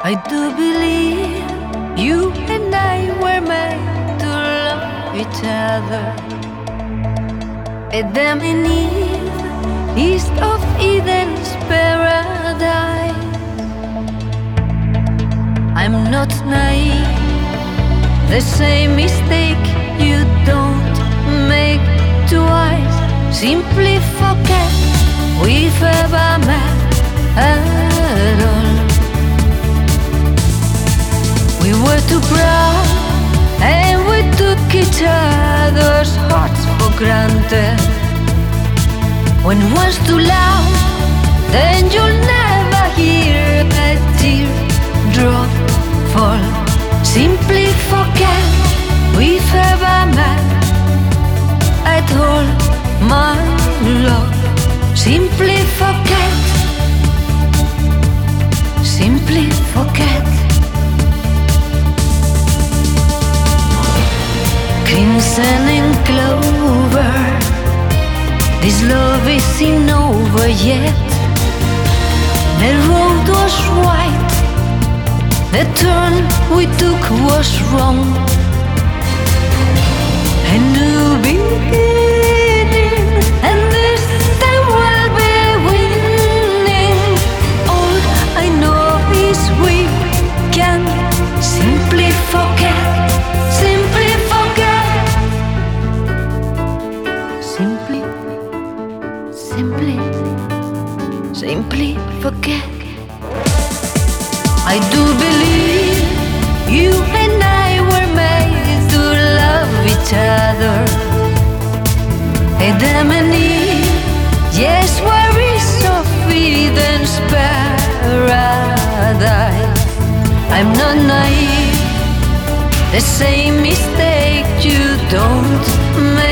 I do believe you and I were made to love each other. Adam and Eve, east of Eden's paradise. I'm not naive, the same mistake you don't make twice. Simply forget we've ever met at all. We were too proud and we took each other's hearts for granted. When one's too loud, then you'll never hear a teardrop fall. Simply forget we've ever met at all, my love. Simply forget. Simply forget. Crimson and clover, this love isn't over yet. The road was right, the turn we took was wrong. A new beginning, and this time we'll be winning. All I know is we can simply forget. Simply forget. Simply forget. I do believe you and I were made to love each other. Adam and Eve, yes, we're east of Eden's paradise. I'm not naive, the same mistake you don't make